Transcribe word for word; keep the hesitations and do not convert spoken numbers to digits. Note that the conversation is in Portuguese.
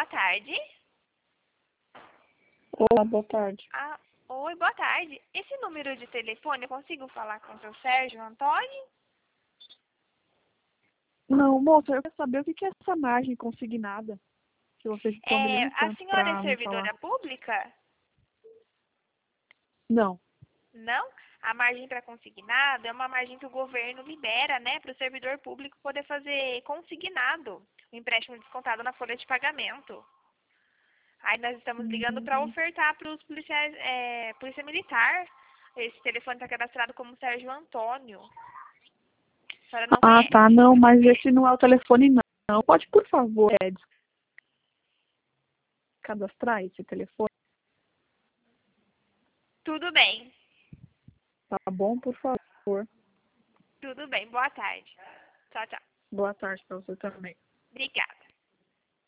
tarde. Olá, boa tarde. Ah, oi, boa tarde. Esse número de telefone, eu consigo falar com o seu Sérgio Antônio? Não, moça, eu quero saber o que que é essa margem consignada que vocês estão É, pedindo a tanto senhora é para me falar. servidora pública? Não. Não? A margem para consignado é uma margem que o governo libera, né, para o servidor público poder fazer consignado, o empréstimo descontado na folha de pagamento. Aí nós estamos ligando para Hum. ofertar para os policiais, é, polícia militar. Esse telefone está cadastrado como Sérgio Antônio. A senhora não Ah, conhece? tá. Não, mas esse não é o telefone, não. Não. Pode, por favor, é, cadastrar esse telefone? Tudo bem. Tá bom, por favor. Tudo bem. Boa tarde. Tchau, tchau. Boa tarde para você também. Obrigada.